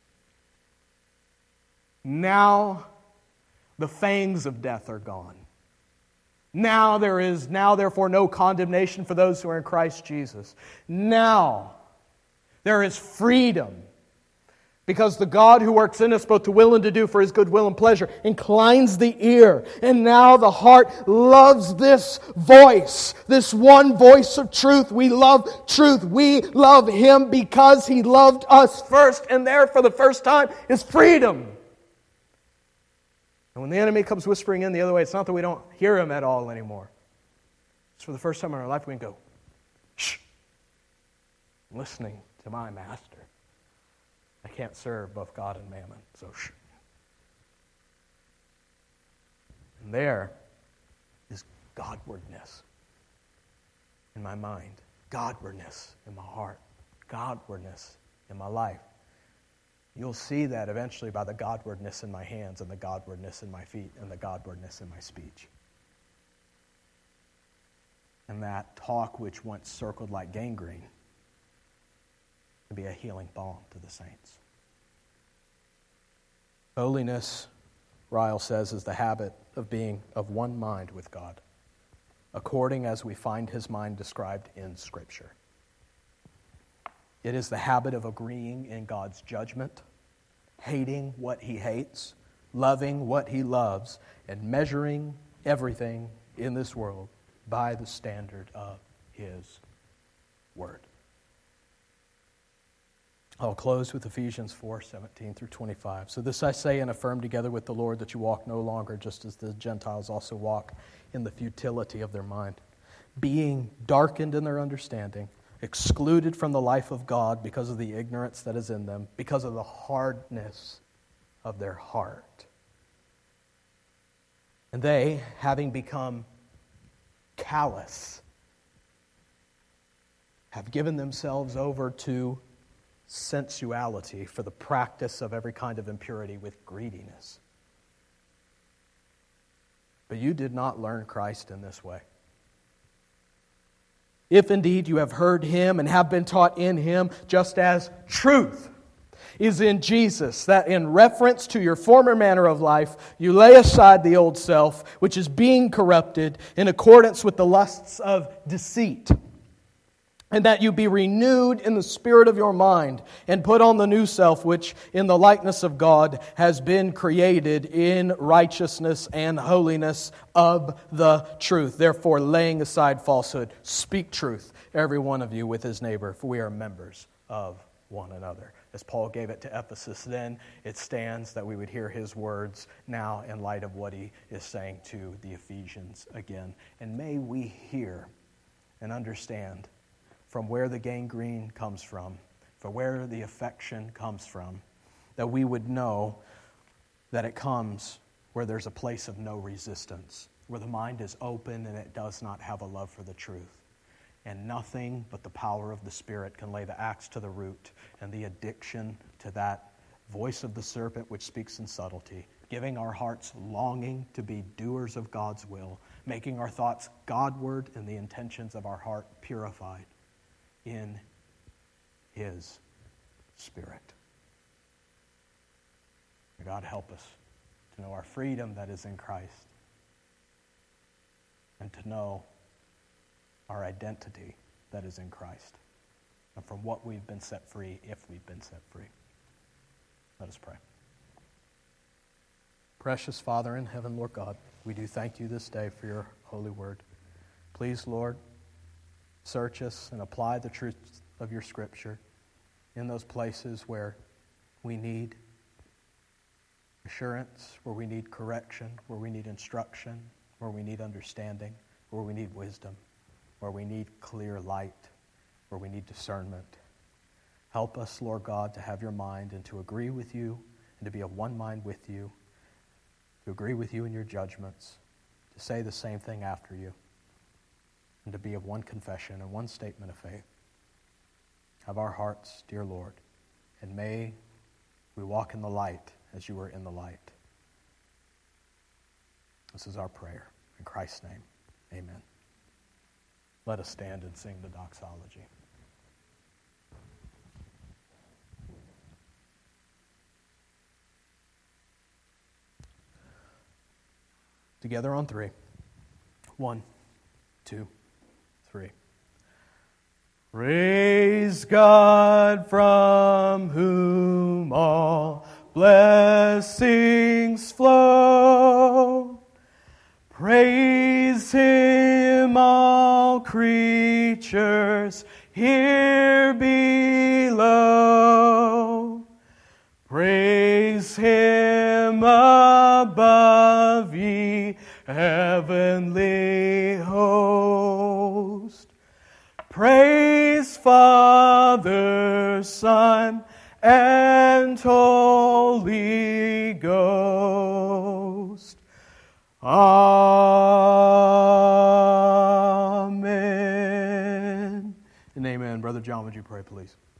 [SPEAKER 1] Now, the fangs of death are gone. Now there is therefore no condemnation for those who are in Christ Jesus. Now, there is freedom. Because the God who works in us both to will and to do for His good will and pleasure inclines the ear. And now the heart loves this voice, this one voice of truth. We love truth. We love Him because He loved us first. And there for the first time is freedom. And when the enemy comes whispering in the other way, it's not that we don't hear him at all anymore. It's for the first time in our life we can go, shh, I'm listening to my master. I can't serve both God and mammon, so shh. And there is Godwardness in my mind, Godwardness in my heart, Godwardness in my life. You'll see that eventually by the Godwardness in my hands and the Godwardness in my feet and the Godwardness in my speech. And that talk which once circled like gangrene to be a healing balm to the saints. Holiness, Ryle says, is the habit of being of one mind with God, according as we find His mind described in Scripture. It is the habit of agreeing in God's judgment, hating what He hates, loving what He loves, and measuring everything in this world by the standard of His Word. I'll close with Ephesians 4:17 through 25. So this I say and affirm together with the Lord, that you walk no longer just as the Gentiles also walk in the futility of their mind, being darkened in their understanding, excluded from the life of God because of the ignorance that is in them, because of the hardness of their heart. And they, having become callous, have given themselves over to sensuality for the practice of every kind of impurity with greediness. But you did not learn Christ in this way. If indeed you have heard Him and have been taught in Him, just as truth is in Jesus, that in reference to your former manner of life, you lay aside the old self, which is being corrupted in accordance with the lusts of deceit, and that you be renewed in the spirit of your mind, and put on the new self, which in the likeness of God has been created in righteousness and holiness of the truth. Therefore, laying aside falsehood, speak truth, every one of you with his neighbor, for we are members of one another. As Paul gave it to Ephesus then, it stands that we would hear his words now in light of what he is saying to the Ephesians again. And may we hear and understand from where the gangrene comes from where the affection comes from, that we would know that it comes where there's a place of no resistance, where the mind is open and it does not have a love for the truth. And nothing but the power of the Spirit can lay the axe to the root and the addiction to that voice of the serpent which speaks in subtlety, giving our hearts longing to be doers of God's will, making our thoughts Godward and the intentions of our heart purified in His Spirit. May God help us to know our freedom that is in Christ and to know our identity that is in Christ and from what we've been set free if we've been set free. Let us pray. Precious Father in heaven, Lord God, we do thank you this day for your holy word. Please, Lord, search us and apply the truths of your Scripture in those places where we need assurance, where we need correction, where we need instruction, where we need understanding, where we need wisdom, where we need clear light, where we need discernment. Help us, Lord God, to have your mind and to agree with you and to be of one mind with you, to agree with you in your judgments, to say the same thing after you, and to be of one confession and one statement of faith. Have our hearts, dear Lord, and may we walk in the light as you were in the light. This is our prayer. In Christ's name, amen. Let us stand and sing the doxology. Together on three. 1, 2, 3. Praise God from whom all blessings flow. Praise Him, all creatures here below. Praise Him above, ye heavenly host. Praise Father, Son, and Holy Ghost. Amen. And amen. Brother John, would you pray, please?